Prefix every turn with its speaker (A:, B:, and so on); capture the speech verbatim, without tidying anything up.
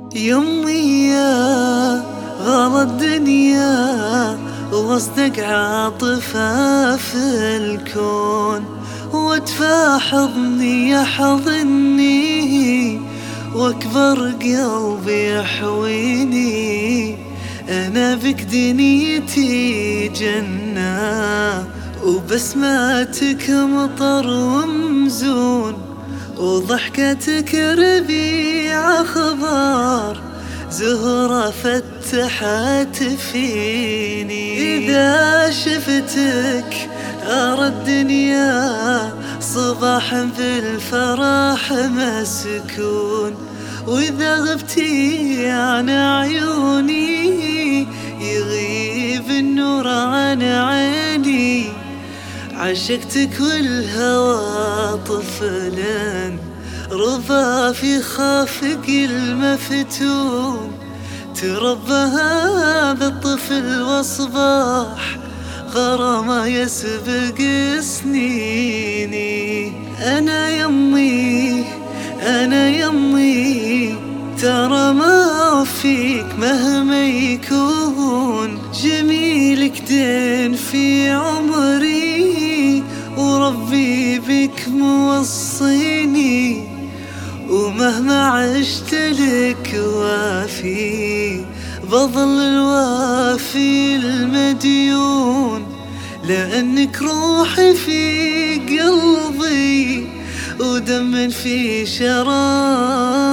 A: يمي يا غلا الدنيا واصدق عاطفة في الكون، وتفاحضني يحضني واكبر قلبي يحويني. انا بك دنيتي جنة، وبسماتك مطر ومزون، وضحكتك ربيع خضار، زهرة فتحت فيني. إذا شفتك أرى الدنيا صباحا بالفرح مسكون، وإذا غبتي عن عيوني يغيب النور عن عيني. عشقتك والهوى طفلا رضى في خافق المفتون، تربى بالطفل واصبح غرام يسبق سنيني. انا يمي انا يمي ترى ما فيك مهما يكون، جميلك دين في عمري وربي بك موصيني. ومهما عشت لك وافي بظل الوافي المديون، لأنك روحي في قلبي ودم في شراب